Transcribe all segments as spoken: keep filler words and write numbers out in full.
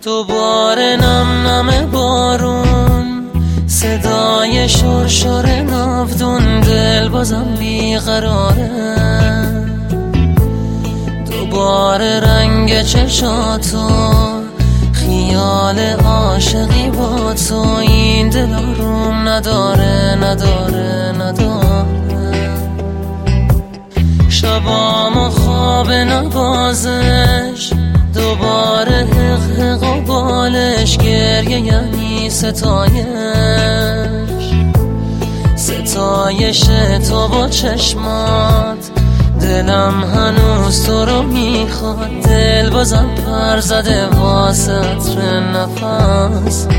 دوباره نم نم بارون، صدای شرشر ناودون، دل بازم بیقراره. دوباره رنگ چشاتو، خیال عاشقی با تو، این دل آروم نداره نداره نداره. شبام و خواب نبازش، دوباره حق حق و بالش، گریه یعنی ستایش، ستایش تو با چشمات. دلم هنوز تو رو میخواد، دل بازم پر زده واسه عطر نفسات.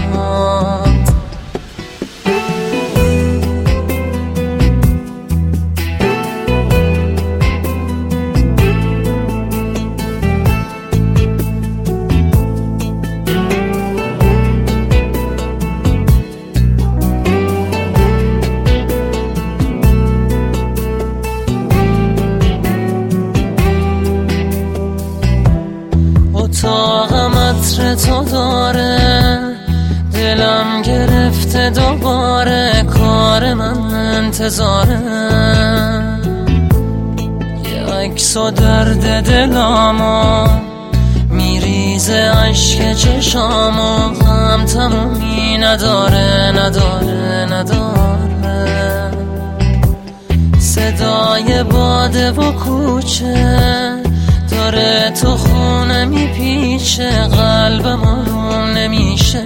اتاقم عطر تو داره، دلم گرفته دوباره، کار من انتظاره. یه عکس و درد دلامو میریزه عشق چشامو، هم تمومی نداره نداره نداره. صدای باده و کوچه داره تو خونه میپیچه، قلبم آروم نمیشه.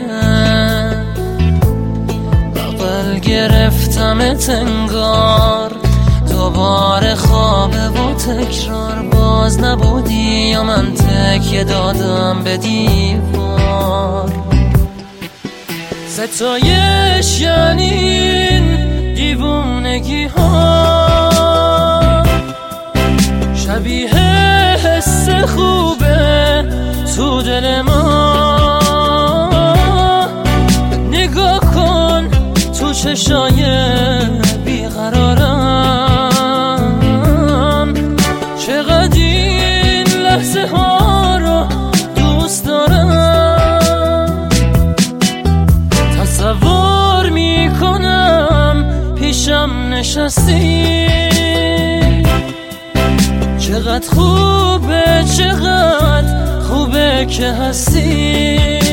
بغل گرفتمت انگار، دوباره خوابه و تکرار. باز نبودی یا من تکیه دادم به دیوار. ستایش یعنی این دیوونگی ها، شبیه حس خوبه تو دل ما. نگاه کن تو چشای بیقرارم، چقدر این لحظه ها رو دوست دارم. تصور میکنم پیشم نشستی، چقدر خوبه چقدر خوبه که هستی.